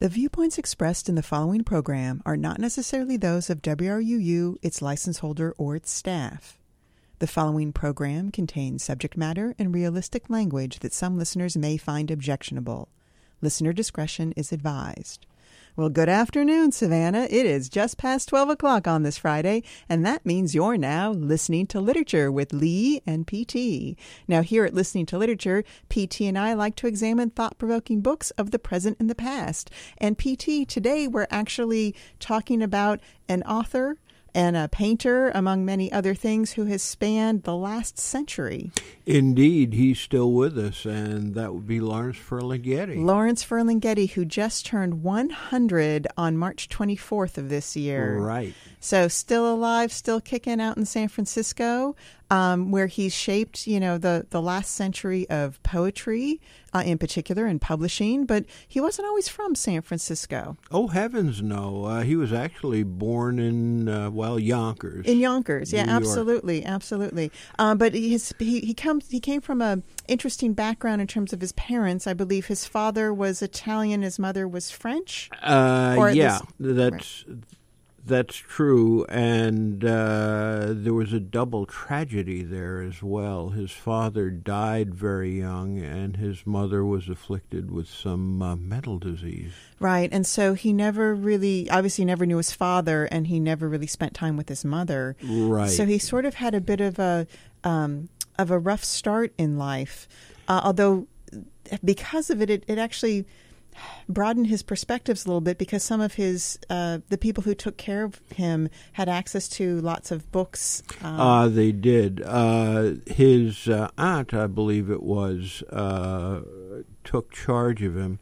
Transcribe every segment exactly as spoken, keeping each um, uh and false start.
The viewpoints expressed in the following program are not necessarily those of W R U U, its license holder, or its staff. The following program contains subject matter and realistic language that some listeners may find objectionable. Listener discretion is advised. Well, good afternoon, Savannah. It is just past twelve o'clock on this Friday, and that means you're now listening to Literature with Lee and P T. Now, here at Listening to Literature, P T and I like to examine thought-provoking books of the present and the past. And P T, today we're actually talking about an author and a painter, among many other things, who has spanned the last century. Indeed, he's still with us, and that would be Lawrence Ferlinghetti. Lawrence Ferlinghetti, who just turned one hundred on March twenty-fourth of this year. Right. So still alive, still kicking out in San Francisco, um, where he's shaped, you know, the, the last century of poetry, uh, in particular, and publishing. But he wasn't always from San Francisco. Oh, heavens no. Uh, he was actually born in, uh, well, Yonkers. In Yonkers, yeah, New York. absolutely, absolutely. Um, but his, he he comes he came from a interesting background in terms of his parents. I believe his father was Italian, his mother was French. Uh, Or at yeah, least- that's that's true. And uh, there was a double tragedy there as well. His father died very young, and his mother was afflicted with some uh, mental disease. Right, and so he never really, obviously never knew his father, and he never really spent time with his mother. Right. So he sort of had a bit of a um, of a rough start in life, uh, although because of it, it, it actually broadened his perspectives a little bit, because some of his uh, the people who took care of him had access to lots of books. Um, Uh, they did. Uh, his uh, aunt, I believe it was, uh, took charge of him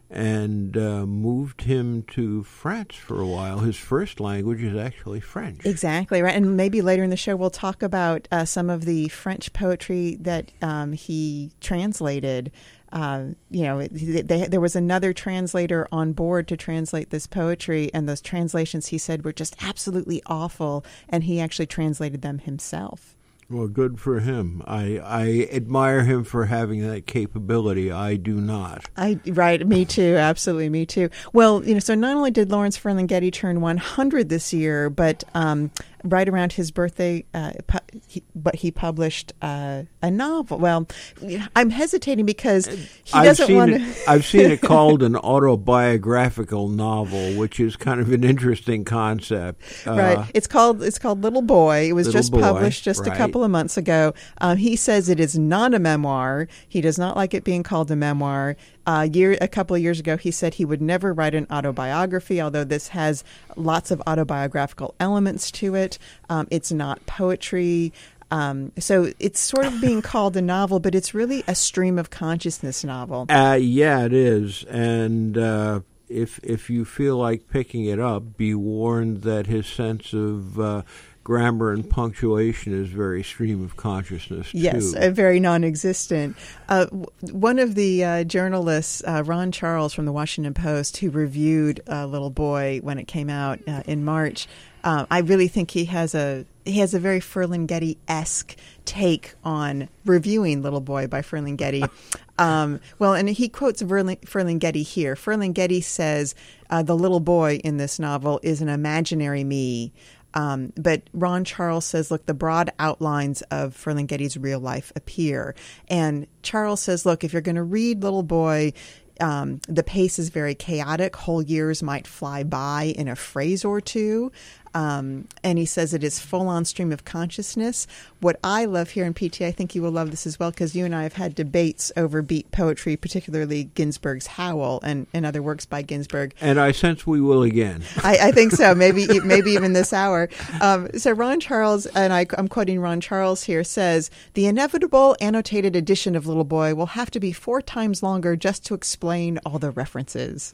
and uh, moved him to France for a while. His first language is actually French. Exactly, right. And maybe later in the show we'll talk about uh, some of the French poetry that um, he translated. Uh, you know, they, they, there was another translator on board to translate this poetry, and those translations, he said, were just absolutely awful, and he actually translated them himself. Well, good for him. I, I admire him for having that capability. I do not. I right, me too, absolutely, me too. Well, you know, so not only did Lawrence Ferlinghetti turn one hundred this year, but um, right around his birthday, uh, pu- he, but he published uh, a novel. Well, I'm hesitating because he I've doesn't seen want it, to. I've seen it called an autobiographical novel, which is kind of an interesting concept. Uh, Right, it's called it's called Little Boy. It was Little just Boy, published just right. a couple of months ago. Um, he says it is not a memoir. He does not like it being called a memoir. Uh, year a couple of years ago, he said he would never write an autobiography, although this has lots of autobiographical elements to it. Um, it's not poetry. Um, so it's sort of being called a novel, but it's really a stream of consciousness novel. Uh, yeah, it is. And uh, if if you feel like picking it up, be warned that his sense of uh, grammar and punctuation is very stream of consciousness, too. Yes, uh, very non-existent. Uh, w- one of the uh, journalists, uh, Ron Charles from the Washington Post, who reviewed uh, Little Boy when it came out uh, in March, uh, I really think he has a he has a very Ferlinghetti-esque take on reviewing Little Boy by Ferlinghetti. Um, well, and he quotes Ferling- Ferlinghetti here. Ferlinghetti says, uh, the little boy in this novel is an imaginary me. Um, but Ron Charles says, look, the broad outlines of Ferlinghetti's real life appear. And Charles says, look, if you're going to read Little Boy, um, the pace is very chaotic. Whole years might fly by in a phrase or two. Um, and he says it is full-on stream of consciousness. What I love here in P T, I think you will love this as well, because you and I have had debates over beat poetry, particularly Ginsberg's Howl and, and other works by Ginsberg. And I sense we will again. I, I think so, maybe maybe even this hour. Um, so Ron Charles, and I, I'm quoting Ron Charles here, says, the inevitable annotated edition of Little Boy will have to be four times longer just to explain all the references.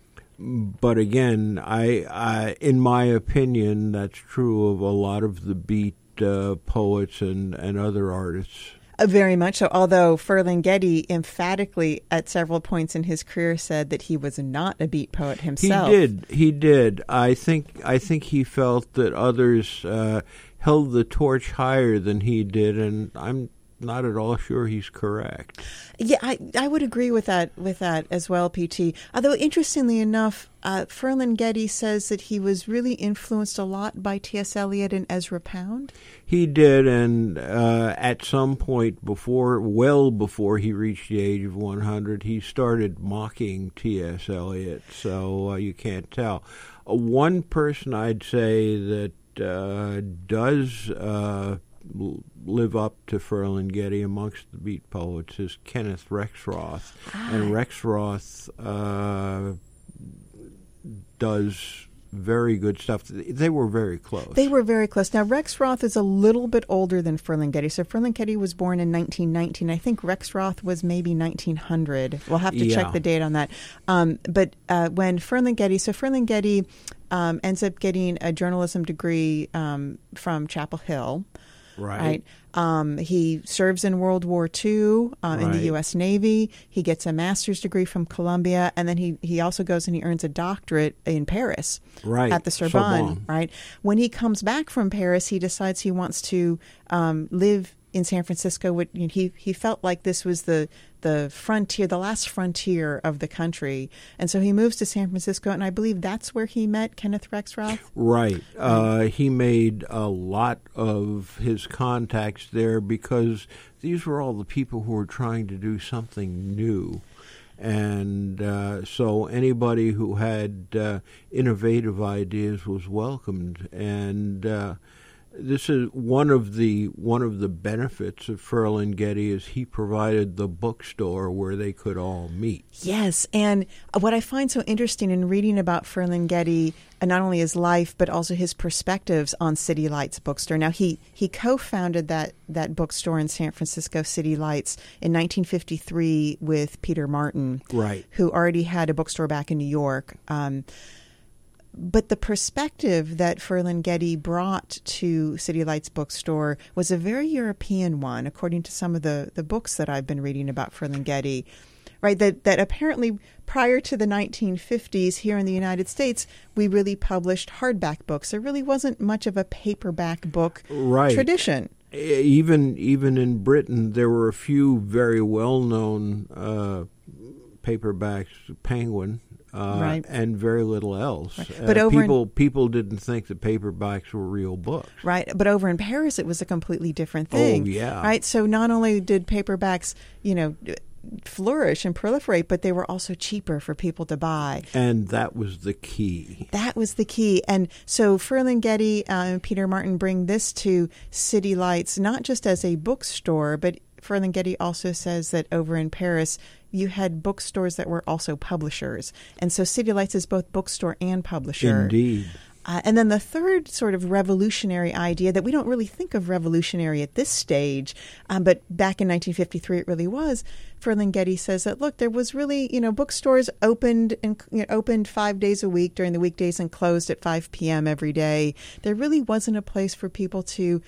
But again, I, I, in my opinion, that's true of a lot of the beat uh, poets and, and other artists. Uh, very much so, although Ferlinghetti emphatically at several points in his career said that he was not a beat poet himself. He did. He did. I think I think he felt that others uh, held the torch higher than he did, and I'm not at all sure he's correct. Yeah, I, I would agree with that with that as well, P T. Although, interestingly enough, uh, Ferlinghetti says that he was really influenced a lot by T S. Eliot and Ezra Pound. He did, and uh, at some point before, well before he reached the age of one hundred, he started mocking T S. Eliot, so uh, you can't tell. Uh, one person I'd say that uh, does uh, live up to Ferlinghetti amongst the beat poets is Kenneth Rexroth. Ah. And Rexroth uh, does very good stuff. They were very close. They were very close. Now, Rexroth is a little bit older than Ferlinghetti. So Ferlinghetti was born in nineteen nineteen. I think Rexroth was maybe nineteen hundred. We'll have to yeah. check the date on that. Um, but uh, when Ferlinghetti, so Ferlinghetti um, ends up getting a journalism degree um, from Chapel Hill. Right. Right. Um, he serves in World War Two uh, right. in the U S. Navy. He gets a master's degree from Columbia, and then he, he also goes and he earns a doctorate in Paris right. at the Sorbonne. Sorbonne. Right. When he comes back from Paris, he decides he wants to um, live in San Francisco. Which, you know, he he felt like this was the the frontier, the last frontier of the country, and so he moves to San Francisco, and I believe that's where he met Kenneth Rexroth. Right. Uh, he made a lot of his contacts there because these were all the people who were trying to do something new. And uh, so anybody who had uh, innovative ideas was welcomed. And uh, this is one of the one of the benefits of Ferlinghetti is he provided the bookstore where they could all meet. Yes, and what I find so interesting in reading about Ferlinghetti, uh, not only his life but also his perspectives on City Lights Bookstore. Now he he co-founded that that bookstore in San Francisco, City Lights, in nineteen fifty-three with Peter Martin, right, who already had a bookstore back in New York. Um, But the perspective that Ferlinghetti brought to City Lights Bookstore was a very European one, according to some of the, the books that I've been reading about Ferlinghetti. Right, that that apparently prior to the nineteen fifties here in the United States, we really published hardback books. There really wasn't much of a paperback book right. tradition. Even even in Britain, there were a few very well-known uh, paperbacks, Penguin. Uh, right. And very little else. Right. Uh, but over people in, people didn't think that paperbacks were real books. Right. But over in Paris, it was a completely different thing. Oh, yeah. Right. So not only did paperbacks, you know, flourish and proliferate, but they were also cheaper for people to buy. And that was the key. That was the key. And so Ferlinghetti uh, and Peter Martin bring this to City Lights, not just as a bookstore, but Ferlinghetti also says that over in Paris, you had bookstores that were also publishers. And so City Lights is both bookstore and publisher. Indeed. Uh, and then the third sort of revolutionary idea that we don't really think of revolutionary at this stage, um, but back in nineteen fifty-three it really was. Ferlinghetti says that, look, there was really, you know, bookstores opened and you know, opened five days a week during the weekdays and closed at five p.m. every day. There really wasn't a place for people to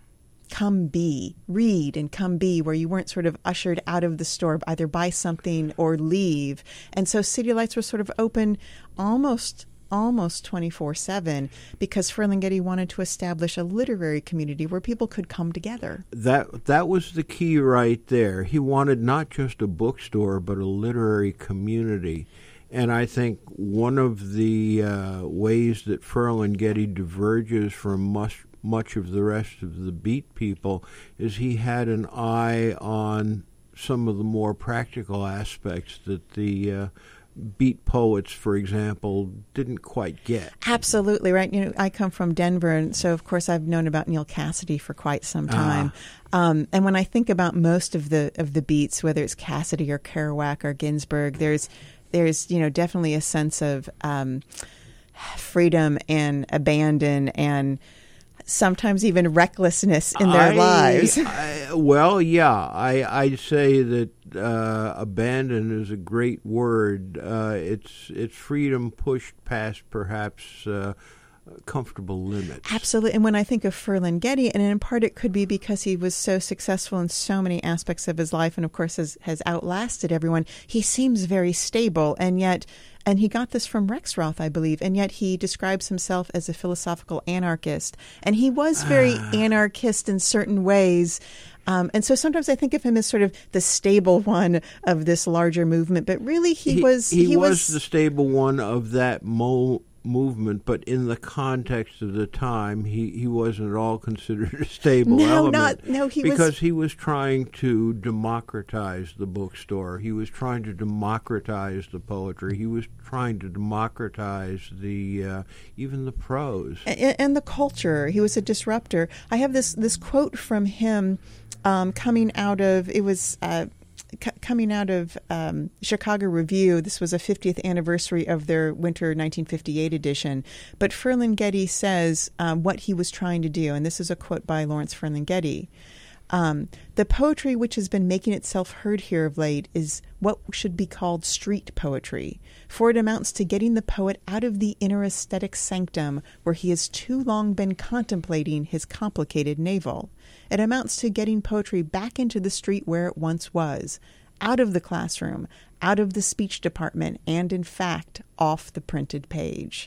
come be, read and come be, where you weren't sort of ushered out of the store, either buy something or leave. And so City Lights were sort of open almost almost twenty-four seven because Ferlinghetti wanted to establish a literary community where people could come together. That that was the key right there. He wanted not just a bookstore, but a literary community. And I think one of the uh, ways that Ferlinghetti diverges from much, much of the rest of the beat people is he had an eye on some of the more practical aspects that the uh, beat poets, for example, didn't quite get. Absolutely, right. You know, I come from Denver, and so, of course, I've known about Neal Cassady for quite some time. Ah. Um, and when I think about most of the of the beats, whether it's Cassady or Kerouac or Ginsberg, there's there's, you know, definitely a sense of um, freedom and abandon and sometimes even recklessness in their I, lives. I, well, yeah, I, I'd say that uh, abandon is a great word. Uh, it's it's freedom pushed past perhaps uh, comfortable limits. Absolutely. And when I think of Ferlinghetti, and in part it could be because he was so successful in so many aspects of his life and, of course, has, has outlasted everyone, he seems very stable. And yet, and he got this from Rexroth, I believe, and yet he describes himself as a philosophical anarchist. And he was very ah. anarchist in certain ways. Um, and so sometimes I think of him as sort of the stable one of this larger movement, but really he, he was... He, he was, was the stable one of that mo- movement, but in the context of the time, he, he wasn't at all considered a stable no, element. Not, no, he because was... he was trying to democratize the bookstore. He was trying to democratize the poetry. He was trying to democratize the uh, even the prose. And, and the culture. He was a disruptor. I have this, this quote from him um, coming out of... It was... Uh, C- coming out of um, Chicago Review. This was a fiftieth anniversary of their winter nineteen fifty-eight edition. But Ferlinghetti says um, what he was trying to do, and this is a quote by Lawrence Ferlinghetti. Um, the poetry which has been making itself heard here of late is what should be called street poetry, for it amounts to getting the poet out of the inner aesthetic sanctum where he has too long been contemplating his complicated navel. It amounts to getting poetry back into the street where it once was, out of the classroom, out of the speech department, and in fact, off the printed page.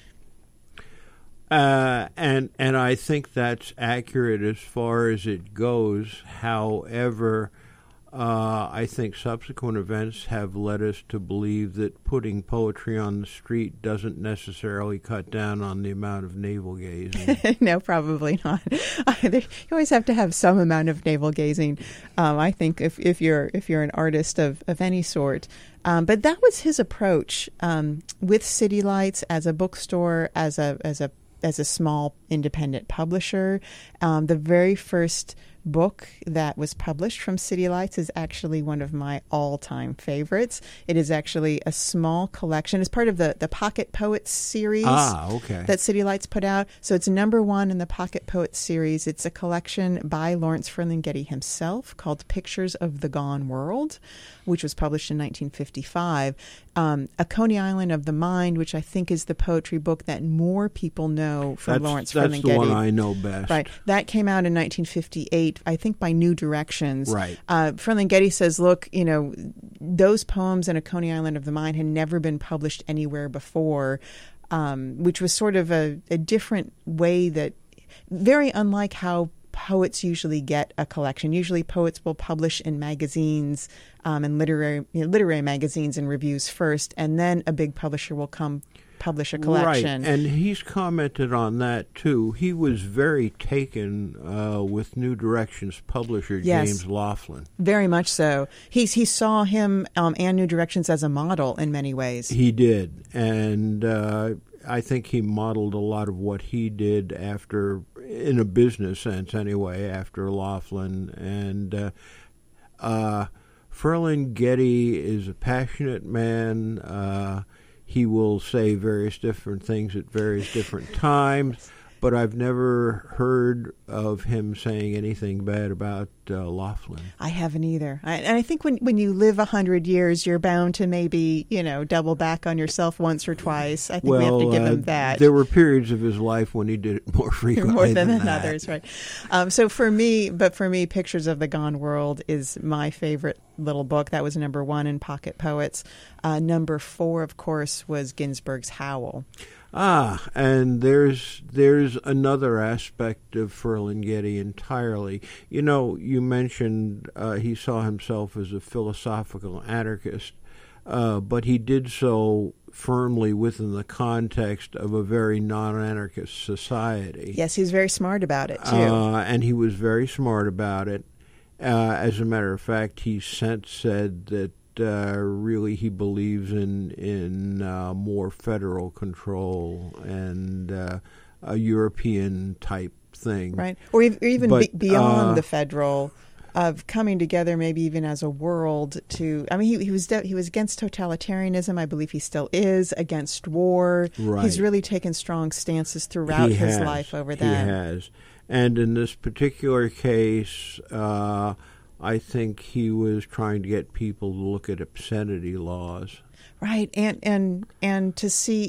Uh, and and I think that's accurate as far as it goes. However, uh, I think subsequent events have led us to believe that putting poetry on the street doesn't necessarily cut down on the amount of navel gazing. No, probably not. You always have to have some amount of navel gazing. Um, I think if, if you're if you're an artist of, of any sort. Um, but that was his approach um, with City Lights as a bookstore, as a as a as a small independent publisher. Um, the very first book that was published from City Lights is actually one of my all-time favorites. It is actually a small collection. It's part of the, the Pocket Poets series ah, okay. that City Lights put out. So it's number one in the Pocket Poets series. It's a collection by Lawrence Ferlinghetti himself called Pictures of the Gone World, which was published in nineteen fifty-five. Um, A Coney Island of the Mind, which I think is the poetry book that more people know from that's, Lawrence that's Ferlinghetti. That's the one I know best. Right. That came out in nineteen fifty-eight, I think by New Directions. Right. Uh, Ferlinghetti says, look, you know, those poems in A Coney Island of the Mind had never been published anywhere before, um, which was sort of a, a different way that, very unlike how poets usually get a collection. Usually poets will publish in magazines um, and literary you know, literary magazines and reviews first, and then a big publisher will come publish a collection. Right, and he's commented on that too. He was very taken uh, with New Directions publisher yes, James Laughlin. Very much so. He's, he saw him um, and New Directions as a model in many ways. He did, and uh, I think he modeled a lot of what he did after, in a business sense anyway, after Laughlin. And uh, uh, Ferlinghetti is a passionate man. Uh, he will say various different things at various different times, but I've never heard of him saying anything bad about uh, Laughlin. I haven't either. I, and I think when when you live a hundred years, you're bound to maybe, you know, double back on yourself once or twice. I think well, we have to give uh, him that. There were periods of his life when he did it more frequently more than, than than that. others, right? Um, so for me, but for me, Pictures of the Gone World is my favorite little book. That was number one in Pocket Poets. Uh, number four, of course, was Ginsberg's Howl. Ah, and there's there's another aspect of Ferlinghetti entirely. You know, you mentioned uh, he saw himself as a philosophical anarchist, uh, but he did so firmly within the context of a very non-anarchist society. Yes, he was very smart about it, too. Uh, and he was very smart about it. Uh, as a matter of fact, he since said that Uh, really, he believes in in uh, more federal control and uh, a European type thing, right? Or even but, be- beyond uh, the federal, of coming together, maybe even as a world. To I mean, he, he was de- he was against totalitarianism. I believe he still is against war. Right. He's really taken strong stances throughout he his has. life over that. He has, and in this particular case. Uh, I think he was trying to get people to look at obscenity laws. Right, and and and to see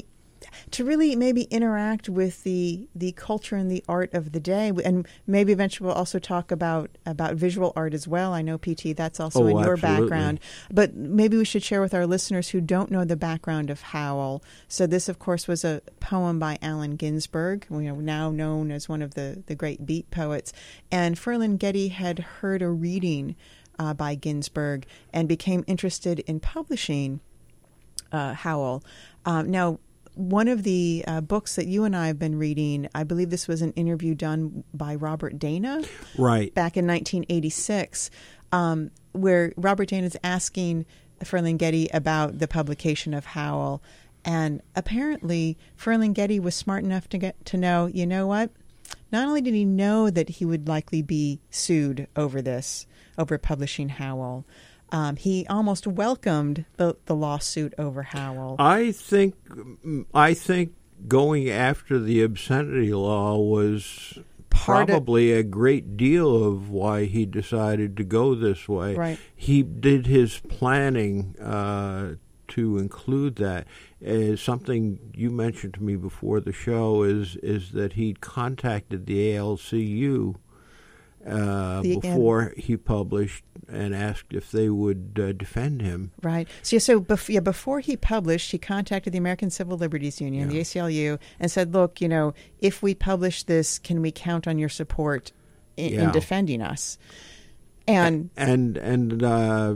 to really maybe interact with the the culture and the art of the day, and maybe eventually we'll also talk about about visual art as well. I know, P T, that's also Oh, in your absolutely. background, but maybe we should share with our listeners who don't know the background of Howl. So this, of course, was a poem by Allen Ginsberg, you know, now known as one of the the great beat poets, and Ferlinghetti had heard a reading uh, by Ginsberg and became interested in publishing uh, Howl. Um, now, one of the uh, books that you and I have been reading, I believe this was an interview done by Robert Dana, Right. back in nineteen eighty-six, um, where Robert Dana is asking Ferlinghetti about the publication of Howl. And apparently, Ferlinghetti was smart enough to get to know, you know what? Not only did he know that he would likely be sued over this, over publishing Howl, um, he almost welcomed the, the lawsuit over Howl. I think I think going after the obscenity law was Part of- probably a great deal of why he decided to go this way. Right. He did his planning uh, to include that. Uh, something you mentioned to me before the show is is that he'd contacted the A L C U uh, The- before he published and asked if they would uh, defend him. Right. So, yeah, so bef- yeah, before he published, he contacted the American Civil Liberties Union, Yeah. the A C L U, and said, look, you know, if we publish this, can we count on your support in, in Yeah. defending us? And And and uh,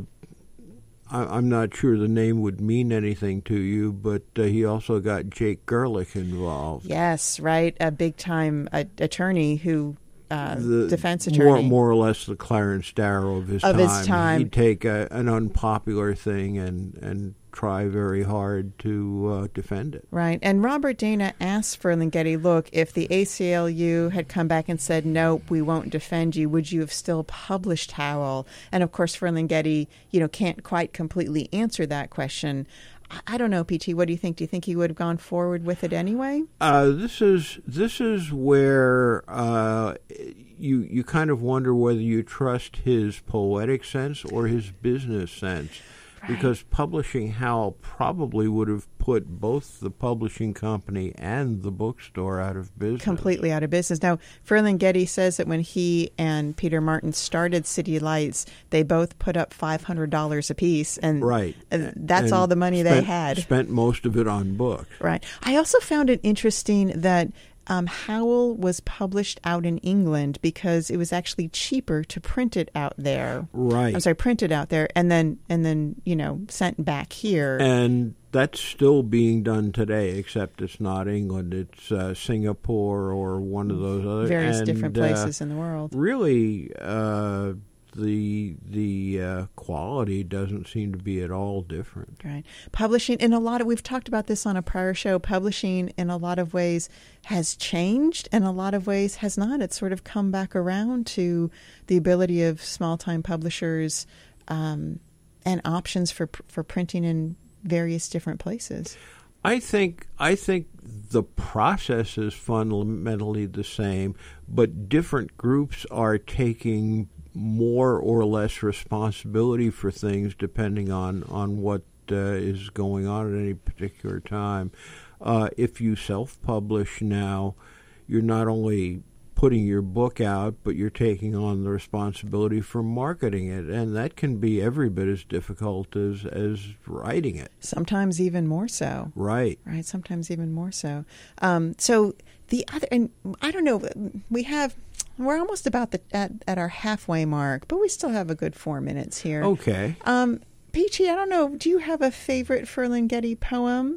I, I'm not sure the name would mean anything to you, but uh, he also got Jake Gerlich involved. yes, right, a big-time uh, attorney who, uh, The- defense more, attorney. more or less the Clarence Darrow of his Of time. his time. He'd take a, an unpopular thing and, and try very hard to uh, defend it. Right. And Robert Dana asked Ferlinghetti, look, if the A C L U had come back and said, nope, we won't defend you, would you have still published Howl? And, of course, Ferlinghetti, you know, can't quite completely answer that question. I, I don't know, P T, what do you think? Do you think he would have gone forward with it anyway? Uh, this is this is where uh, you you kind of wonder whether you trust his poetic sense or his business sense. Because publishing Howl probably would have put both the publishing company and the bookstore out of business. Completely out of business. Now, Ferlinghetti says that when he and Peter Martin started City Lights, they both put up five hundred dollars apiece, and, Right. and that's And all the money spent, they had. Spent most of it on books. Right. I also found it interesting that um, Howl was published out in England because it was actually cheaper to print it out there. Right. I'm sorry, print it out there and then and then you know sent back here. And that's still being done today, except it's not England. It's uh, Singapore or one of those other Various and, different uh, places in the world. Really, uh, the the uh, quality doesn't seem to be at all different. Right. Publishing in a lot of, we've talked about this on a prior show, publishing in a lot of ways has changed, and a lot of ways has not. It's sort of come back around to the ability of small-time publishers um, and options for for printing in various different places. I think I think the process is fundamentally the same, but different groups are taking more or less responsibility for things depending on, on what uh, is going on at any particular time. Uh, if you self-publish now, you're not only putting your book out, but you're taking on the responsibility for marketing it, and that can be every bit as difficult as, as writing it. Sometimes even more so. Right. Right, sometimes even more so. Um, so the other, and I don't know, we have, we're almost about the at, at our halfway mark, but we still have a good four minutes here. Okay. Um, Peachy, I don't know, do you have a favorite Ferlinghetti poem?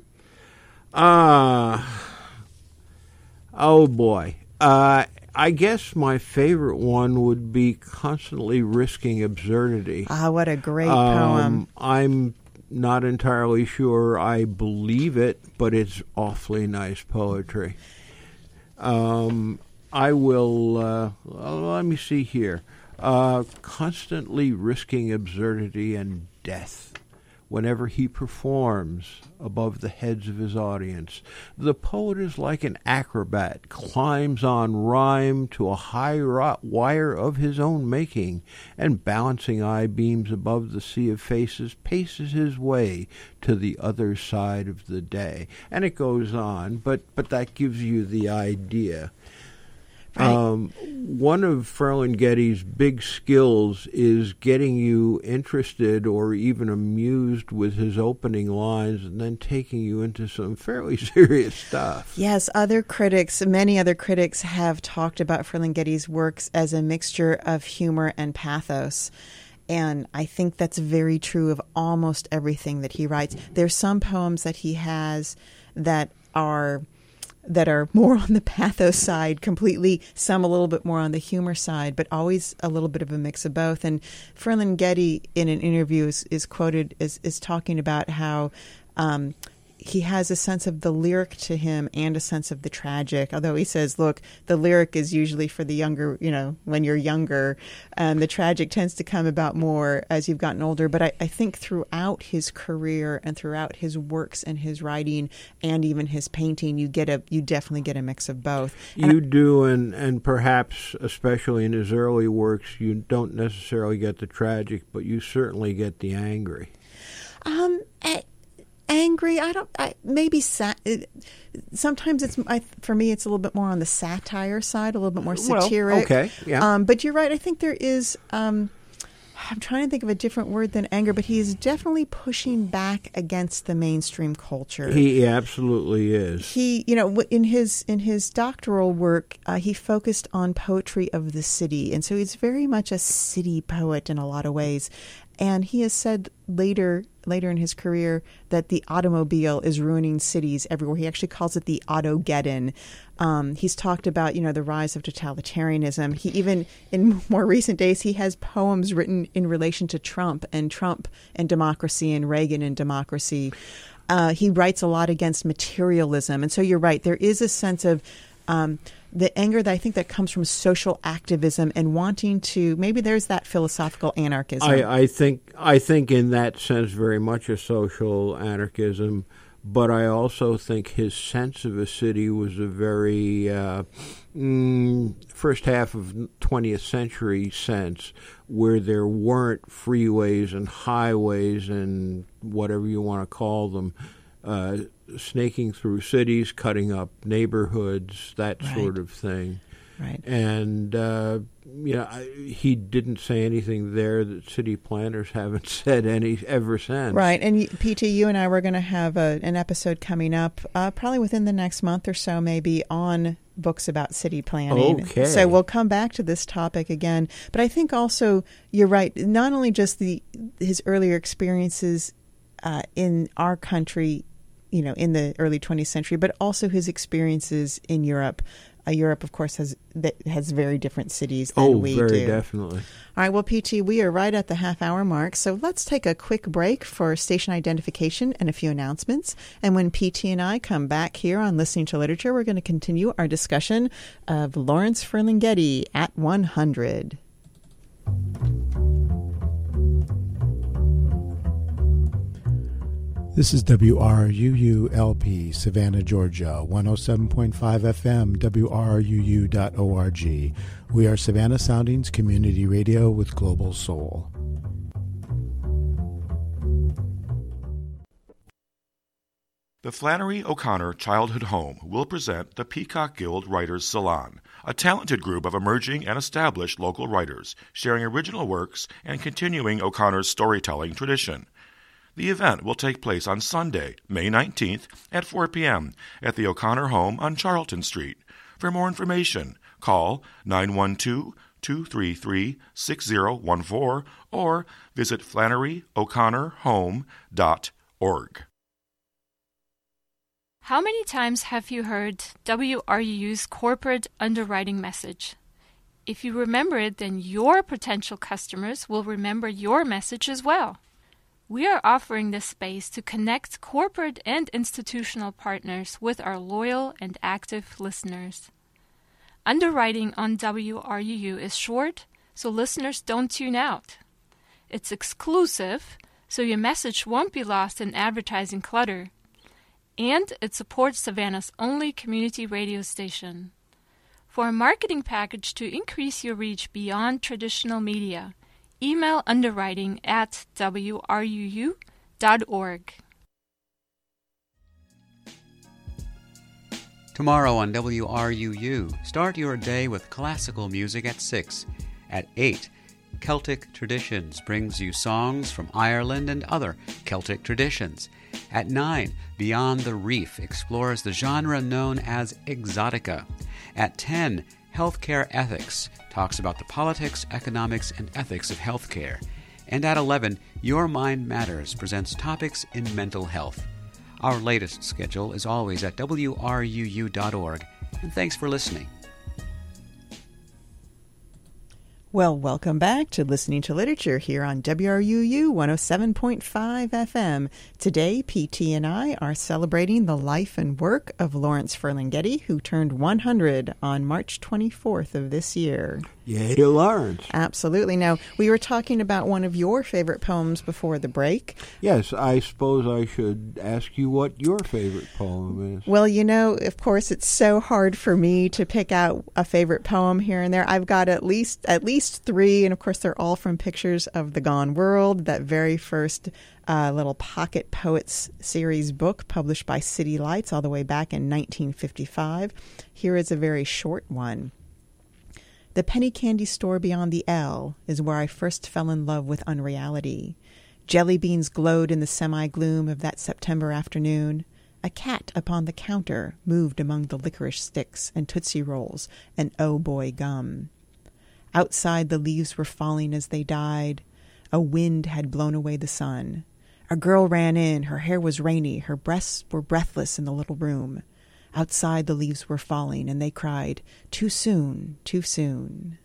Uh, oh, boy. Uh, I guess my favorite one would be Constantly Risking Absurdity. Ah, what a great Um, poem. I'm not entirely sure I believe it, but it's awfully nice poetry. Um, I will, uh, let me see here. Uh, constantly risking absurdity and death. whenever he performs above the heads of his audience. The poet is like an acrobat, climbs on rhyme to a high wire of his own making, and balancing eye-beams above the sea of faces, paces his way to the other side of the day. And it goes on, but, but that gives you the idea. Right. Um, one of Ferlinghetti's big skills is getting you interested or even amused with his opening lines and then taking you into some fairly serious stuff. Yes, other critics, many other critics have talked about Ferlinghetti's works as a mixture of humor and pathos. And I think that's very true of almost everything that he writes. There's some poems that he has that are... that are more on the pathos side completely, some a little bit more on the humor side, but always a little bit of a mix of both. And Ferlinghetti, in an interview, is, is quoted as is talking about how um, he has a sense of the lyric to him and a sense of the tragic, although he says, look, the lyric is usually for the younger, you know, when you're younger, and the tragic tends to come about more as you've gotten older. But I, I think throughout his career and throughout his works and his writing and even his painting, you get a you definitely get a mix of both. And you do, and, and perhaps especially in his early works, you don't necessarily get the tragic, but you certainly get the angry. Um. I, Angry, I don't. I, maybe sat. It, sometimes it's I, for me. It's a little bit more on the satire side, a little bit more satiric. Well, okay, yeah. Um, but you're right. I think there is. Um, I'm trying to think of a different word than anger, but he is definitely pushing back against the mainstream culture. He absolutely is. He, you know, in his in his doctoral work, uh, he focused on poetry of the city, and so he's very much a city poet in a lot of ways. And he has said later later in his career that the automobile is ruining cities everywhere. He actually calls it the Autogeddon. Um, he's talked about, you know, the rise of totalitarianism. He even, in more recent days, he has poems written in relation to Trump and Trump and democracy and Reagan and democracy. Uh, he writes a lot against materialism. And so you're right. There is a sense of um, the anger that I think that comes from social activism and wanting to, maybe there's that philosophical anarchism. I, I think I think in that sense very much a social anarchism, but I also think his sense of a city was a very uh, mm, first half of twentieth century sense, where there weren't freeways and highways and whatever you want to call them, uh, snaking through cities, cutting up neighborhoods, that Right. sort of thing. Right. And, uh, you know, I, he didn't say anything there that city planners haven't said any ever since. Right. And y- P T, you and I were going to have a, an episode coming up, uh, probably within the next month or so, maybe, on books about city planning. Okay. So we'll come back to this topic again. But I think also you're right. Not only just the his earlier experiences uh, in our country, you know, in the early twentieth century, but also his experiences in Europe. Uh, Europe, of course, has that has very different cities than oh, we very do. definitely. All right, well, P T, we are right at the half-hour mark, so let's take a quick break for station identification and a few announcements. And when P T and I come back here on Listening to Literature, we're going to continue our discussion of Lawrence Ferlinghetti at one hundred. This is W R U U L P, Savannah, Georgia, one oh seven point five F M, W R R U U dot org. We are Savannah Soundings Community Radio with Global Soul. The Flannery O'Connor Childhood Home will present the Peacock Guild Writers Salon, a talented group of emerging and established local writers sharing original works and continuing O'Connor's storytelling tradition. The event will take place on Sunday, May nineteenth at four p.m. at the O'Connor home on Charlton Street. For more information, call nine one two, two three three, six zero one four or visit flannery o'connor home dot org. How many times have you heard W R U U's corporate underwriting message? If you remember it, then your potential customers will remember your message as well. We are offering this space to connect corporate and institutional partners with our loyal and active listeners. Underwriting on W R U U is short, so listeners don't tune out. It's exclusive, so your message won't be lost in advertising clutter. And it supports Savannah's only community radio station. For a marketing package to increase your reach beyond traditional media, email underwriting at w r u u dot org. Tomorrow on W R U U, start your day with classical music at six. At eight, Celtic Traditions brings you songs from Ireland and other Celtic traditions. At nine, Beyond the Reef explores the genre known as exotica. At ten, Healthcare Ethics talks about the politics, economics, and ethics of healthcare. And at eleven, Your Mind Matters presents topics in mental health. Our latest schedule is always at w r u u dot org, and thanks for listening. Well, welcome back to Listening to Literature here on W R U U one oh seven point five F M. Today, P T and I are celebrating the life and work of Lawrence Ferlinghetti, who turned one hundred on March twenty-fourth of this year. Yay to Lawrence. Absolutely. Now, we were talking about one of your favorite poems before the break. Yes, I suppose I should ask you what your favorite poem is. Well, you know, of course, it's so hard for me to pick out a favorite poem here and there. I've got at least at least three, and of course, they're all from Pictures of the Gone World, that very first uh, little Pocket Poets series book published by City Lights all the way back in nineteen fifty-five. Here is a very short one. The penny candy store beyond the L is where I first fell in love with unreality. Jelly beans glowed in the semi-gloom of that September afternoon. A cat upon the counter moved among the licorice sticks and Tootsie Rolls and Oh Boy gum. Outside, the leaves were falling as they died. A wind had blown away the sun. A girl ran in. Her hair was rainy. Her breasts were breathless in the little room. Outside, the leaves were falling, and they cried, "Too soon, too soon."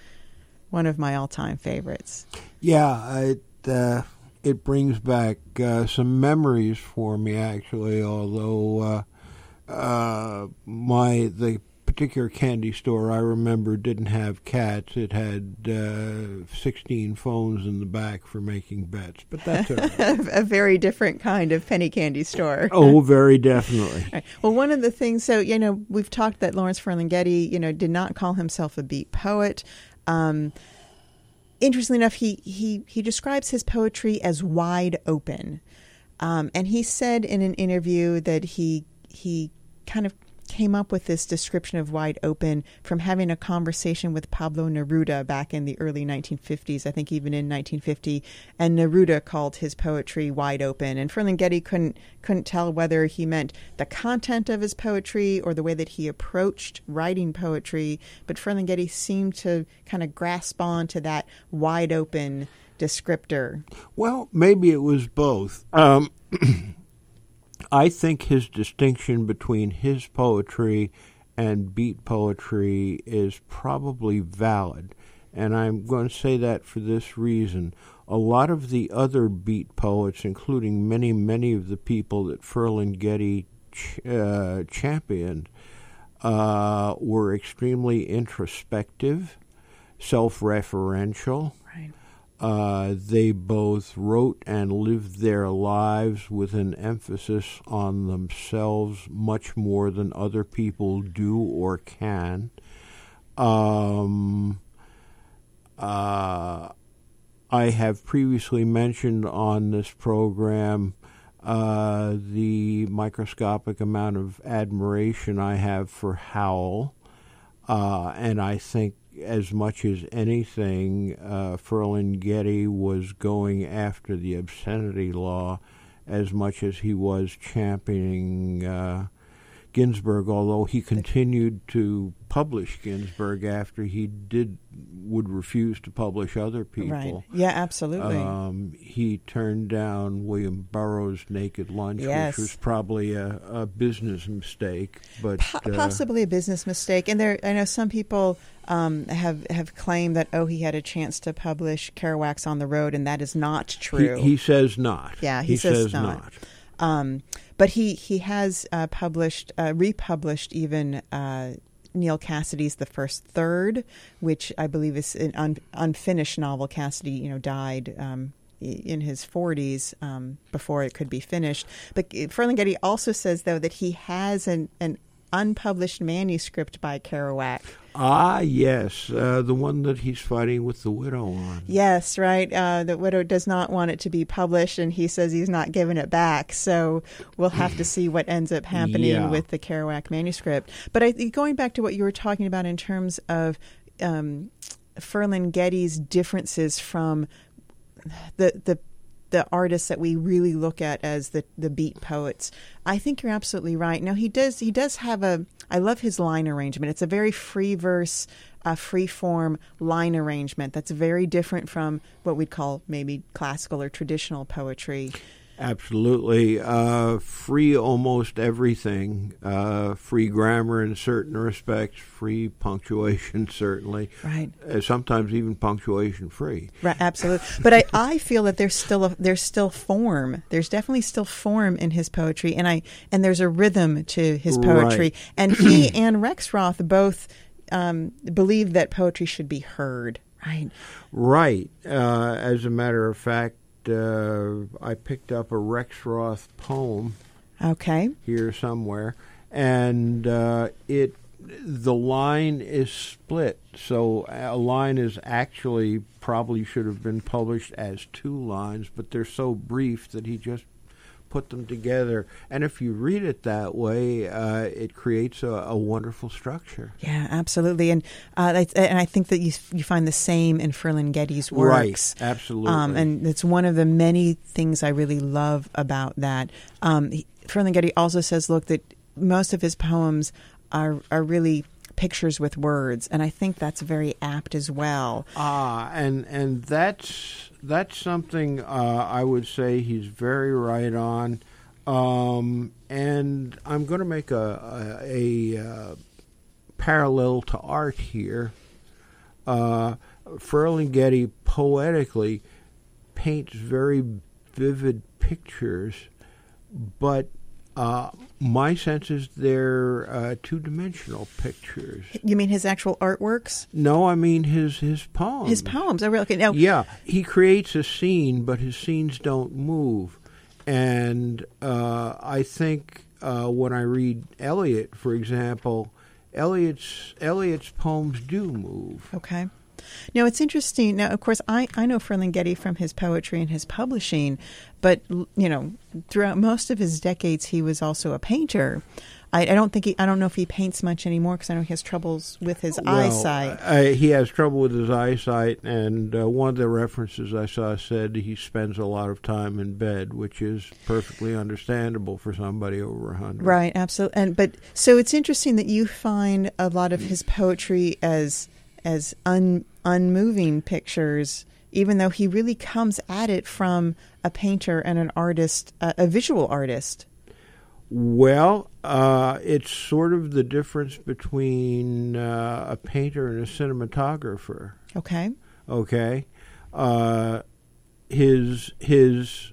One of my all-time favorites. Yeah, it uh, it brings back uh, some memories for me, actually. Although uh, uh, my the particular candy store I remember didn't have cats; it had uh, sixteen phones in the back for making bets. But that's all right. A very different kind of penny candy store. Oh, very definitely. Right. Well, one of the things, so, you know, we've talked that Lawrence Ferlinghetti, you know, did not call himself a beat poet. Um, interestingly enough, he, he, he describes his poetry as wide open. Um, and he said in an interview that he he kind of came up with this description of wide open from having a conversation with Pablo Neruda back in the early nineteen fifties, I think even in nineteen fifty, and Neruda called his poetry wide open. And Ferlinghetti couldn't couldn't tell whether he meant the content of his poetry or the way that he approached writing poetry, but Ferlinghetti seemed to kind of grasp on to that wide open descriptor. Well, maybe it was both. Um I think his distinction between his poetry and beat poetry is probably valid, and I'm going to say that for this reason. A lot of the other beat poets, including many, many of the people that Ferlinghetti ch- uh, championed, uh, were extremely introspective, self-referential. Right. Uh, they both wrote and lived their lives with an emphasis on themselves much more than other people do or can. Um, uh, I have previously mentioned on this program uh, the microscopic amount of admiration I have for Howell, uh, and I think as much as anything, uh, Ferlinghetti was going after the obscenity law as much as he was championing uh, Ginsberg, although he continued to publish Ginsberg after he did would refuse to publish other people. Right. Yeah, absolutely. Um, he turned down William Burroughs' Naked Lunch, Yes. which was probably a, a business mistake. But Po- uh, possibly a business mistake. And there, I know some people um, have have claimed that, oh, he had a chance to publish Kerouac's On the Road, and that is not true. He, he says not. Yeah, he, he says, says not. not. Um, but he he has uh, published, uh, republished even uh, Neil Cassidy's The First Third, which I believe is an un- unfinished novel. Cassidy, you know, died um, in his forties um, before it could be finished. But Ferlinghetti also says, though, that he has an, an unpublished manuscript by Kerouac. Ah, yes, uh, the one that he's fighting with the widow on. Yes, right. Uh, the widow does not want it to be published, and he says he's not giving it back. So we'll have to see what ends up happening Yeah. with the Kerouac manuscript. But I, going back to what you were talking about in terms of um, Ferlinghetti's differences from the the the artists that we really look at as the, the beat poets, I think you're absolutely right. Now he does he does have a I love his line arrangement. It's a very free verse, uh, free form line arrangement that's very different from what we'd call maybe classical or traditional poetry. Absolutely. Uh, free almost everything. Uh, free grammar in certain respects, free punctuation certainly. Right. Uh, sometimes even punctuation free. Right, absolutely. But I, I feel that there's still a, there's still form. There's definitely still form in his poetry, and I and there's a rhythm to his poetry. Right. And he and Rexroth both um, believe that poetry should be heard. Right. Right. Uh, as a matter of fact, Uh, I picked up a Rexroth poem Okay. here somewhere, and uh, it the line is split. So a line is actually probably should have been published as two lines, but they're so brief that he just put them together. And if you read it that way, uh, it creates a, a wonderful structure. Yeah, absolutely. And uh, I, and I think that you you find the same in Ferlinghetti's works. Right, absolutely. Um, and it's one of the many things I really love about that. Um, he, Ferlinghetti also says, look, that most of his poems are are really pictures with words, and I think that's very apt as well. Ah, and and that's that's something uh, I would say he's very right on. Um, and I'm going to make a a, a uh, parallel to art here. Uh, Ferlinghetti poetically paints very vivid pictures, but Uh, my sense is they're uh, two-dimensional pictures. You mean his actual artworks? No, I mean his his poems. His poems. Oh, really? Okay. Now, yeah, he creates a scene, but his scenes don't move. And uh, I think uh, when I read Eliot, for example, Eliot's Eliot's poems do move. Okay. Now, it's interesting. Now, of course, I, I know Ferlinghetti from his poetry and his publishing, but, you know, throughout most of his decades, he was also a painter. I, I don't think he, I don't know if he paints much anymore because I know he has troubles with his well, eyesight. Uh, he has trouble with his eyesight, and uh, one of the references I saw said he spends a lot of time in bed, which is perfectly understandable for somebody over a hundred. Right, absolutely. And but so it's interesting that you find a lot of his poetry as as un, unmoving pictures, even though he really comes at it from a painter and an artist, uh, a visual artist. Well, uh, it's sort of the difference between uh, a painter and a cinematographer. Okay. Okay. Uh, his his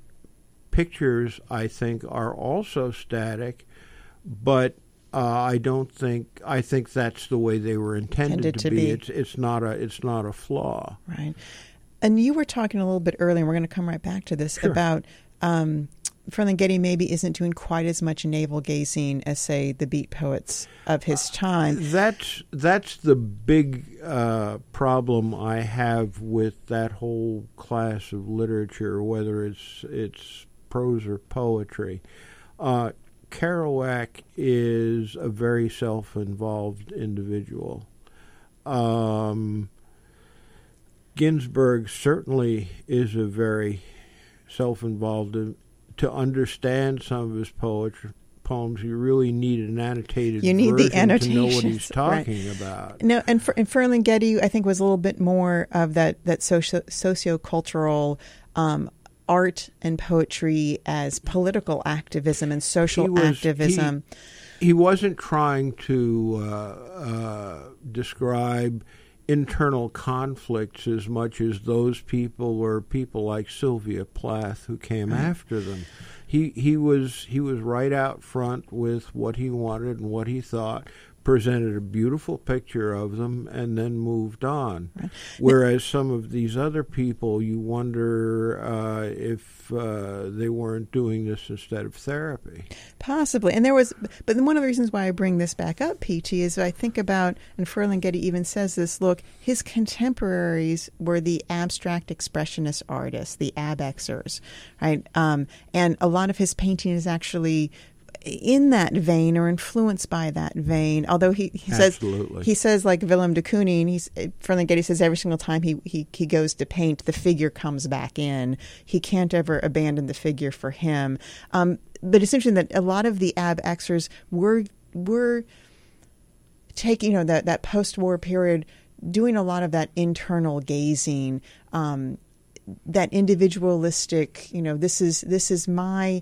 pictures, I think, are also static, but Uh, I don't think. I think that's the way they were intended, Intended to, to be. be. It's it's not a it's not a flaw. Right. And you were talking a little bit earlier, and we're going to come right back to this, Sure. about um, Ferlinghetti maybe isn't doing quite as much navel-gazing as, say, the beat poets of his time. That's that's the big uh, problem I have with that whole class of literature, whether it's it's prose or poetry. Uh, Kerouac is a very self-involved individual. Um, Ginsberg certainly is a very self-involved. To understand some of his poetry, poems, you really need an annotated You need version the annotations, to know what he's right. talking about. No, and, for, and Ferlinghetti, I think, was a little bit more of that that socio sociocultural um, art and poetry as political activism and social He was- activism. He, he wasn't trying to uh, uh, describe internal conflicts as much as those people were people like Sylvia Plath who came Right. after them. He he was he was right out front with what he wanted and what he thought, presented a beautiful picture of them and then moved on. Right. Whereas some of these other people, you wonder uh, if uh, they weren't doing this instead of therapy. Possibly. And there was, but one of the reasons why I bring this back up, Peachy, is I think about, and Ferlinghetti even says this, look, his contemporaries were the abstract expressionist artists, the abexers, right? Um, and a lot of his painting is actually in that vein or influenced by that vein. Although he, he says Absolutely. he says like Willem de Kooning, he's Ferlinghetti says every single time he, he he goes to paint, the figure comes back in. He can't ever abandon the figure for him. Um, but it's interesting that a lot of the abexers were were taking, you know, that that post-war period, doing a lot of that internal gazing, um, that individualistic, you know, this is this is my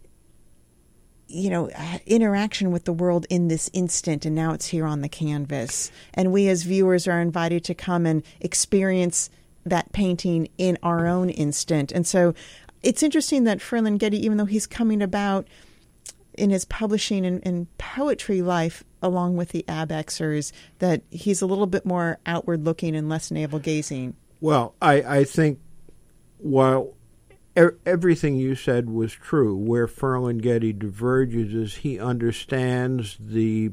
you know, interaction with the world in this instant, and now it's here on the canvas. And we as viewers are invited to come and experience that painting in our own instant. And so it's interesting that Ferlinghetti, even though he's coming about in his publishing and, and poetry life along with the abexers, that he's a little bit more outward looking and less navel gazing. Well, I, I think while everything you said was true, where Ferlinghetti diverges is he understands the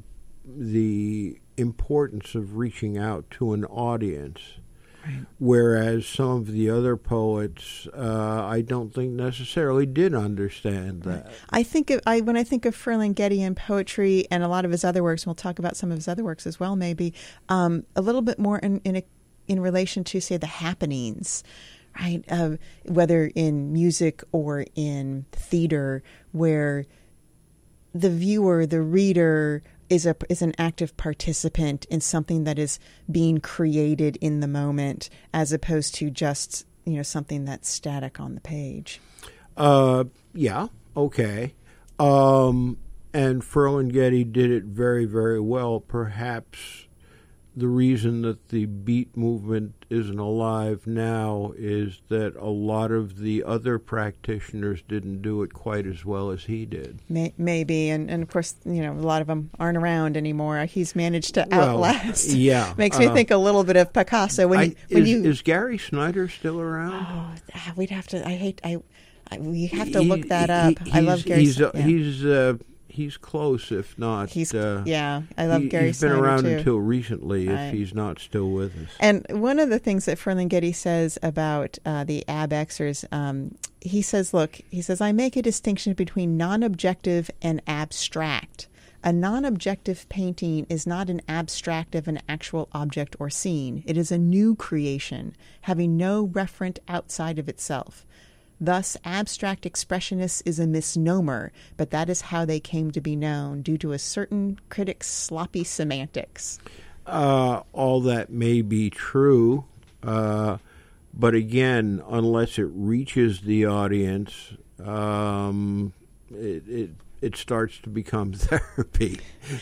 the importance of reaching out to an audience, right. Whereas some of the other poets, uh, I don't think necessarily did understand that. Right. I think of, I when I think of Ferlinghetti and poetry and a lot of his other works, and we'll talk about some of his other works as well, maybe um, a little bit more in in, a, in relation to, say, the happenings. Right, uh, whether in music or in theater, where the viewer, the reader, is a is an active participant in something that is being created in the moment, as opposed to just, you know, something that's static on the page. Uh, yeah, okay, um, and Ferlinghetti did it very, very well. Perhaps the reason that the beat movement isn't alive now is that a lot of the other practitioners didn't do it quite as well as he did. May, maybe, and, and of course, you know, a lot of them aren't around anymore. He's managed to well, outlast. Yeah, makes me uh, think a little bit of Picasso. When, I, you, when is, you is Gary Snyder still around? Oh, we'd have to. I hate. I. I we have to look that up. He, I love Gary. He's uh, yeah. he's uh, he's close, if not. He's uh, yeah. I love he, Gary. He's been Snyder around too. until recently, right. if he's not still with us. And one of the things that Ferlinghetti says about uh, the abexers, um, he says, "Look, he says I make a distinction between non-objective and abstract. A non-objective painting is not an abstract of an actual object or scene. It is a new creation, having no referent outside of itself. Thus, abstract expressionists is a misnomer, but that is how they came to be known, due to a certain critic's sloppy semantics." Uh, all that may be true, uh, but again, unless it reaches the audience, um, it, it it starts to become therapy.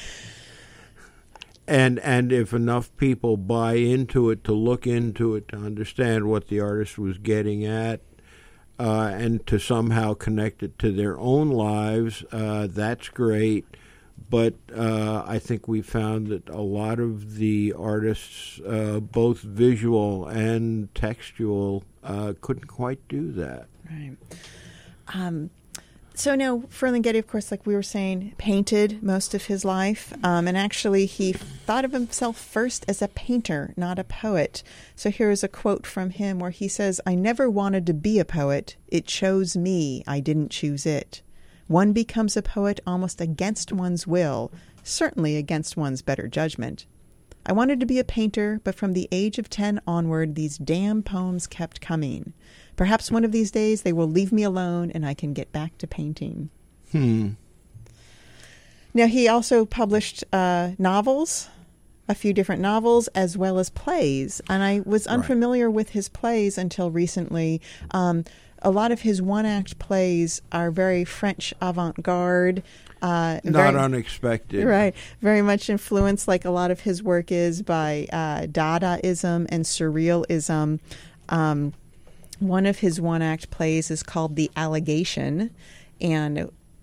And and if enough people buy into it, to look into it, to understand what the artist was getting at, Uh, and to somehow connect it to their own lives, uh, that's great. But uh, I think we found that a lot of the artists, uh, both visual and textual, uh, couldn't quite do that. Right. Um, so now, Ferlinghetti, of course, like we were saying, painted most of his life. Um, and actually, he thought of himself first as a painter, not a poet. So here is a quote from him where he says, "I never wanted to be a poet. It chose me. I didn't choose it. One becomes a poet almost against one's will, certainly against one's better judgment. I wanted to be a painter, but from the age of ten onward, these damn poems kept coming. Perhaps one of these days they will leave me alone and I can get back to painting." Hmm. Now, he also published uh, novels, a few different novels, as well as plays. And I was unfamiliar right. with his plays until recently. Um, a lot of his one-act plays are very French avant-garde. Uh, Not very, unexpected. Right. Very much influenced, like a lot of his work is, by uh, Dadaism and Surrealism. Um, one of his one-act plays is called The Allegation, and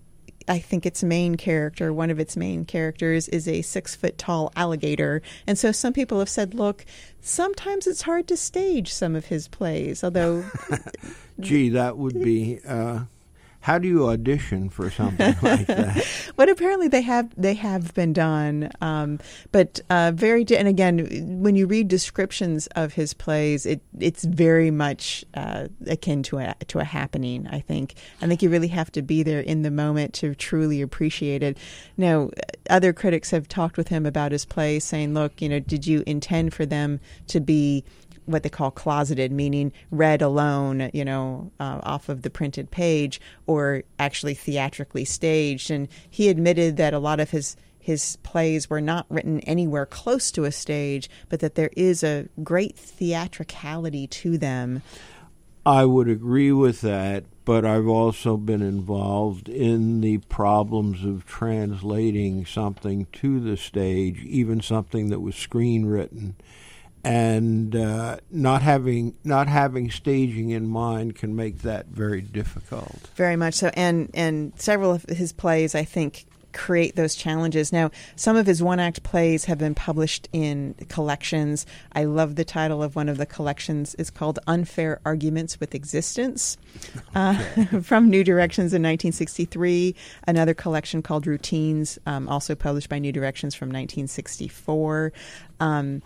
I think its main character, one of its main characters, is a six foot tall alligator. And so some people have said, look, sometimes it's hard to stage some of his plays, although... Gee, that would be... Uh... How do you audition for something like that? But apparently they have they have been done. Um, but uh, very di- and again, when you read descriptions of his plays, it it's very much uh, akin to a to a happening. I think I think you really have to be there in the moment to truly appreciate it. Now, other critics have talked with him about his plays, saying, "Look, you know, did you intend for them to be what they call closeted, meaning read alone, you know, uh, off of the printed page, or actually theatrically staged?" And he admitted that a lot of his his plays were not written anywhere close to a stage, but that there is a great theatricality to them. I would agree with that, but I've also been involved in the problems of translating something to the stage, even something that was screenwritten. And uh, not having not having staging in mind can make that very difficult. Very much so. And and several of his plays, I think, create those challenges. Now, some of his one-act plays have been published in collections. I love the title of one of the collections. It's called Unfair Arguments with Existence, uh, from New Directions in nineteen sixty-three. Another collection called Routines, um, also published by New Directions, from nineteen sixty-four. Um,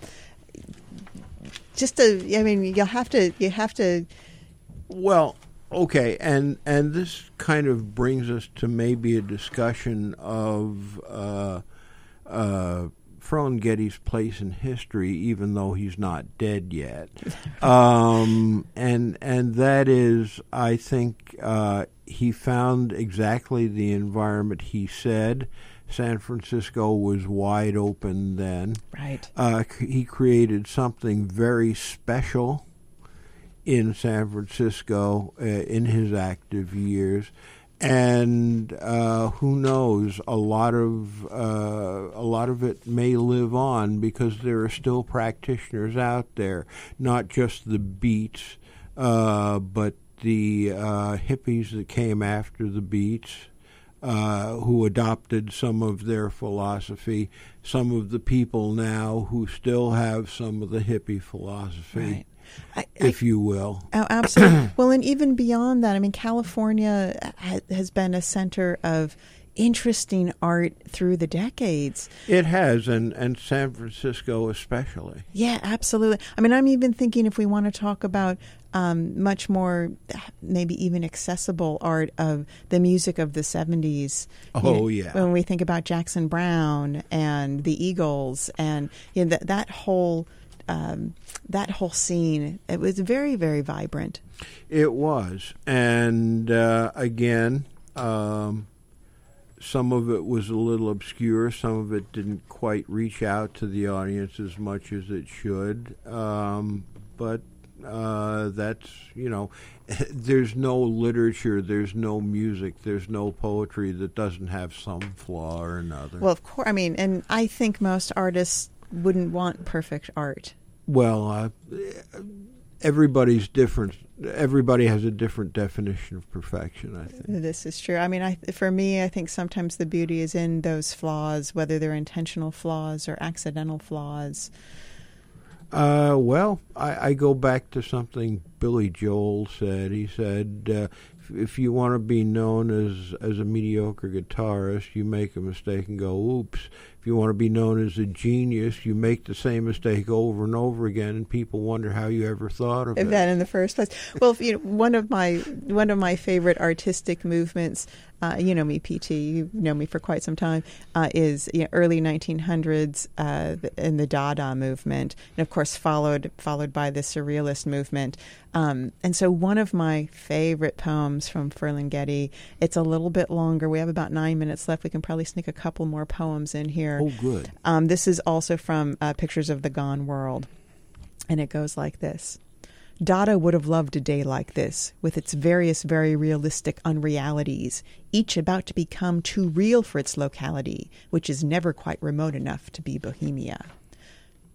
Just to, I mean, you'll have to, you have to. Well, okay, and and this kind of brings us to maybe a discussion of uh, uh, Ferlinghetti's place in history, even though he's not dead yet. um, and and that is, I think uh, he found exactly the environment he said. San Francisco was wide open then. Right. Uh, he created something very special in San Francisco uh, in his active years. And uh, who knows, a lot of uh, a lot of it may live on because there are still practitioners out there, not just the Beats, uh, but the uh, hippies that came after the Beats. Uh, who adopted some of their philosophy, some of the people now who still have some of the hippie philosophy, right. I, if I, you will. Oh, absolutely. Well, and even beyond that, I mean, California ha- has been a center of interesting art through the decades. It has, and, and San Francisco especially. Yeah, absolutely. I mean, I'm even thinking if we want to talk about um, much more, maybe even accessible art of the music of the seventies. Oh, you know, yeah. When we think about Jackson Browne and the Eagles and you know, that, that whole... Um, that whole scene, it was very, very vibrant. It was. And uh, again, um, some of it was a little obscure. Some of it didn't quite reach out to the audience as much as it should. Um, but uh, that's, you know, there's no literature, there's no music, there's no poetry that doesn't have some flaw or another. Well, of course. I mean, and I think most artists wouldn't want perfect art. Well, uh, everybody's different. Everybody has a different definition of perfection, I think. This is true. I mean, I, for me, I think sometimes the beauty is in those flaws, whether they're intentional flaws or accidental flaws. Uh, well, I, I go back to something Billy Joel said. He said, uh, if, if you want to be known as, as a mediocre guitarist, you make a mistake and go, oops. If you want to be known as a genius, you make the same mistake over and over again, and people wonder how you ever thought of it. That in the first place. Well, you know, one of my one of my favorite artistic movements, uh, you know me, P T, you know me for quite some time, uh, is you know, early nineteen hundreds uh, in the Dada movement, and of course followed followed by the Surrealist movement. Um, and so one of my favorite poems from Ferlinghetti, it's a little bit longer. We have about nine minutes left. We can probably sneak a couple more poems in here. Oh, good. Um, this is also from uh, Pictures of the Gone World. And it goes like this. Dada would have loved a day like this, with its various very realistic unrealities, each about to become too real for its locality, which is never quite remote enough to be Bohemia.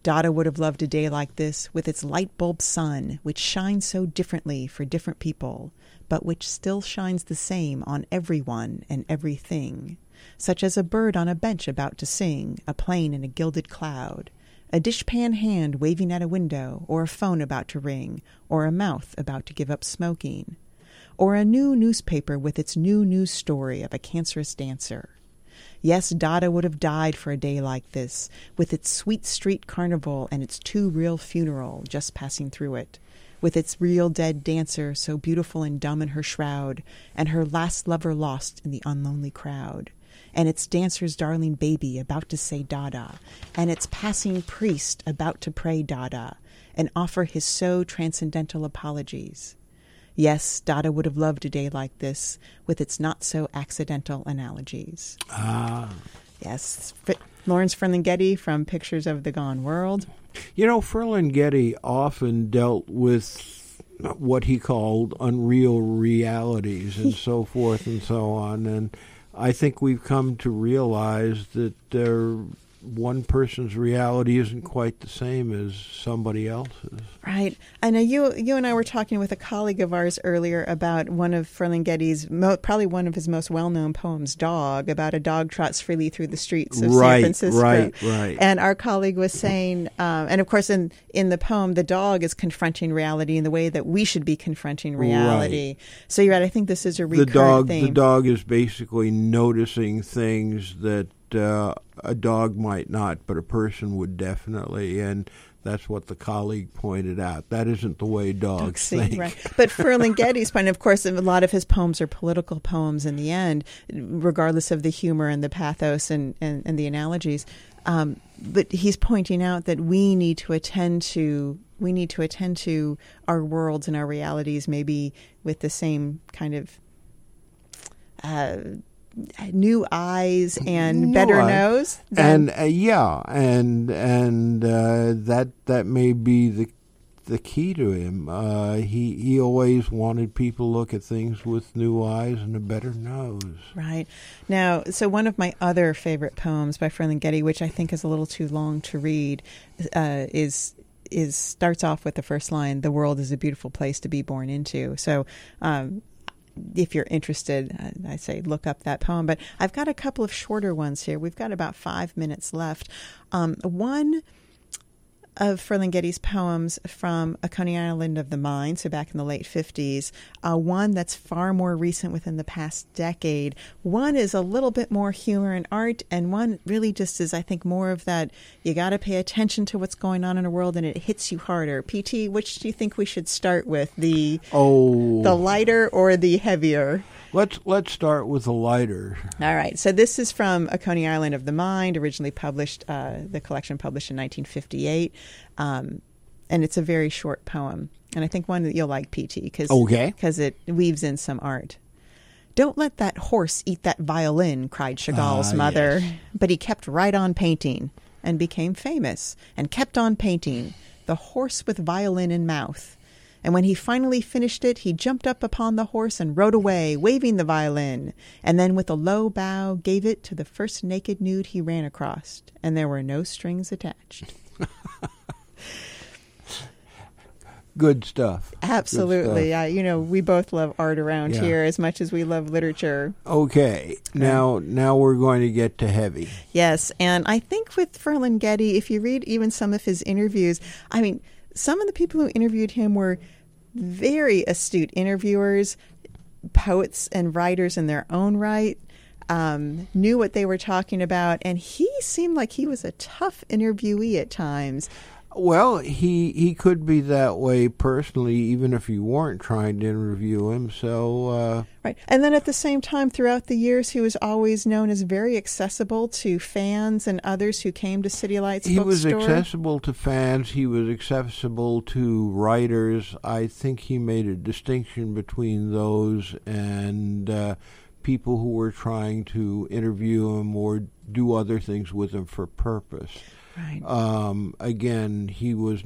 Dada would have loved a day like this with its light bulb sun, which shines so differently for different people, but which still shines the same on everyone and everything, such as a bird on a bench about to sing, a plane in a gilded cloud, a dishpan hand waving at a window, or a phone about to ring, or a mouth about to give up smoking, or a new newspaper with its new news story of a cancerous dancer. Yes, Dada would have died for a day like this, with its sweet street carnival and its too real funeral just passing through it, with its real dead dancer so beautiful and dumb in her shroud, and her last lover lost in the unlonely crowd, and its dancer's darling baby about to say Dada, and its passing priest about to pray Dada, and offer his so transcendental apologies. Yes, Dada would have loved a day like this, with its not-so-accidental analogies. Ah. Yes, F- Lawrence Ferlinghetti from Pictures of the Gone World. You know, Ferlinghetti often dealt with what he called unreal realities and so forth and so on, and I think we've come to realize that there one person's reality isn't quite the same as somebody else's. Right. I know you you and I were talking with a colleague of ours earlier about one of Ferlinghetti's, mo- probably one of his most well-known poems, Dog, about a dog trots freely through the streets of right, San Francisco. Right, right. And our colleague was saying, um, and of course in, in the poem, the dog is confronting reality in the way that we should be confronting reality. Right. So you're right, I think this is a recurrent the dog, theme. The dog is basically noticing things that Uh, a dog might not, but a person would definitely, and that's what the colleague pointed out. That isn't the way dogs See, think. Right. But Ferlinghetti's point, of course, a lot of his poems are political poems in the end, regardless of the humor and the pathos and, and, and the analogies. Um, but he's pointing out that we need to attend to we need to attend to our worlds and our realities, maybe with the same kind of Uh, new eyes and New better eye. nose, and uh, yeah, and and uh, that that may be the the key to him. Uh, he he always wanted people to look at things with new eyes and a better nose. Right. Now, so one of my other favorite poems by Ferlinghetti, which I think is a little too long to read, uh, is is starts off with the first line: "The world is a beautiful place to be born into." So. Um, If you're interested, I say look up that poem. But I've got a couple of shorter ones here. We've got about five minutes left. Um, one of Ferlinghetti's poems from A Coney Island of the Mind, so back in the late fifties. Uh, one that's far more recent, within the past decade. One is a little bit more humor and art, and one really just is, I think, more of that you got to pay attention to what's going on in the world, and it hits you harder. P T, which do you think we should start with? The oh, the lighter or the heavier? Let's let's start with the lighter. All right. So this is from A Coney Island of the Mind, originally published, uh, the collection published in nineteen fifty-eight. Um, and it's a very short poem. And I think one that you'll like, P T, because okay. it weaves in some art. "Don't let that horse eat that violin," cried Chagall's Ah, mother. yes. But he kept right on painting and became famous and kept on painting, the horse with violin in mouth. And when he finally finished it, he jumped up upon the horse and rode away, waving the violin, and then with a low bow gave it to the first naked nude he ran across, and there were no strings attached. Good stuff. Absolutely. Good stuff. I, you know, we both love art around Yeah. here as much as we love literature. Okay, now now we're going to get to heavy. Yes, and I think with Ferlinghetti, if you read even some of his interviews, I mean, some of the people who interviewed him were very astute interviewers, poets and writers in their own right, um, knew what they were talking about, and he seemed like he was a tough interviewee at times. Well, he he could be that way personally, even if you weren't trying to interview him. So, uh, right, and then at the same time, throughout the years, he was always known as very accessible to fans and others who came to City Lights he bookstore. was accessible to fans. He was accessible to writers. I think he made a distinction between those and uh, people who were trying to interview him or do other things with him for purpose. Right. Um, again, he was not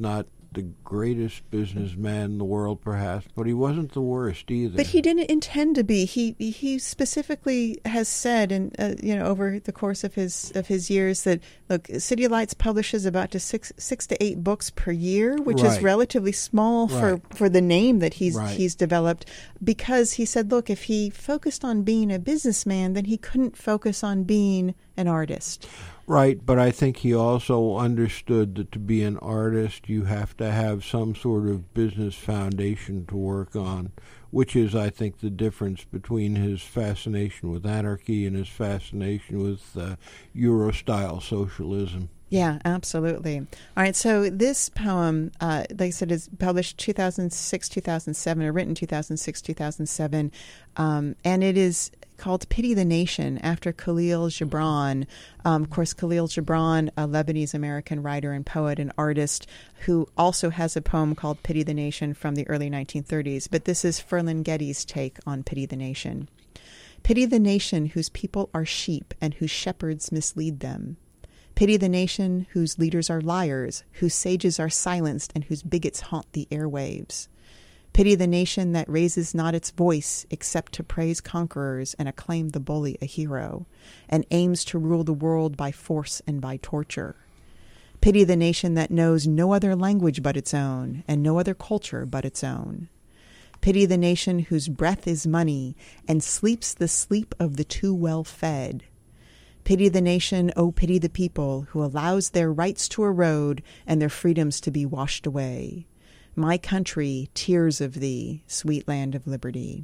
the greatest businessman in the world, perhaps, but he wasn't the worst either. But he didn't intend to be. He he specifically has said, and uh, you know, over the course of his of his years, that look, City Lights publishes about to six six to eight books per year, which Right. is relatively small for, Right. for the name that he's Right. he's developed. Because he said, look, if he focused on being a businessman, then he couldn't focus on being an artist. Right, but I think he also understood that to be an artist, you have to have some sort of business foundation to work on, which is, I think, the difference between his fascination with anarchy and his fascination with uh, Euro-style socialism. Yeah, absolutely. All right, so this poem, uh, like I said, is published two thousand six, two thousand seven, or written two thousand six, two thousand seven, um, and it is called Pity the Nation, after Khalil Gibran. Um, of course, Khalil Gibran, a Lebanese-American writer and poet and artist who also has a poem called Pity the Nation from the early nineteen thirties, but this is Ferlinghetti's take on Pity the Nation. Pity the nation whose people are sheep and whose shepherds mislead them. Pity the nation whose leaders are liars, whose sages are silenced, and whose bigots haunt the airwaves. Pity the nation that raises not its voice except to praise conquerors and acclaim the bully a hero, and aims to rule the world by force and by torture. Pity the nation that knows no other language but its own, and no other culture but its own. Pity the nation whose breath is money, and sleeps the sleep of the too well-fed. Pity the nation, oh pity the people, who allows their rights to erode and their freedoms to be washed away. My country, tears of thee, sweet land of liberty.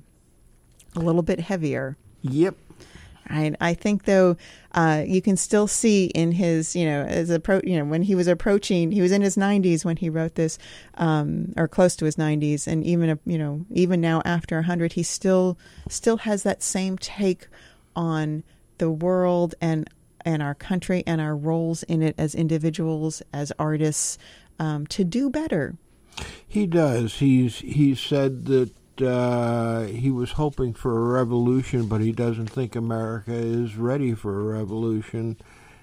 A little bit heavier. Yep. Right. I think, though, uh, you can still see in his, you know, as a pro, you know, when he was approaching, he was in his nineties when he wrote this, um, or close to his nineties, and even, you know, even now after a hundred, he still still has that same take on the world and and our country and our roles in it as individuals, as artists, um, to do better. He does. He's he said that uh, he was hoping for a revolution, but he doesn't think America is ready for a revolution.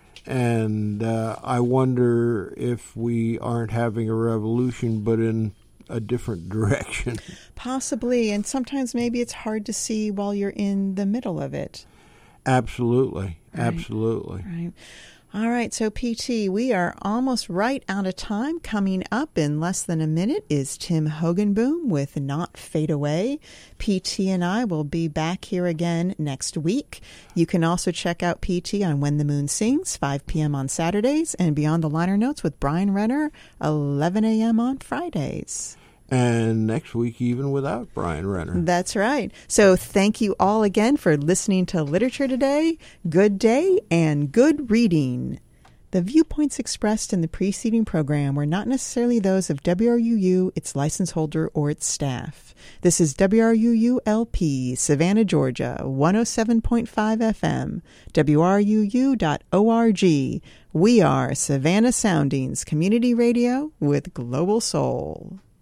And uh, I wonder if we aren't having a revolution, but in a different direction. Possibly, and sometimes maybe it's hard to see while you're in the middle of it. Absolutely. Right. Absolutely. Right. All right, so P T, we are almost right out of time. Coming up in less than a minute is Tim Hogenboom with Not Fade Away. P T and I will be back here again next week. You can also check out P T on When the Moon Sings, five p.m. on Saturdays, and Beyond the Liner Notes with Brian Renner, eleven a.m. on Fridays. And next week, even without Brian Renner. That's right. So thank you all again for listening to Literature Today. Good day and good reading. The viewpoints expressed in the preceding program were not necessarily those of W R U U, its license holder, or its staff. This is W R U U L P, Savannah, Georgia, one oh seven point five F M, W R U U dot org. We are Savannah Soundings Community Radio with Global Soul.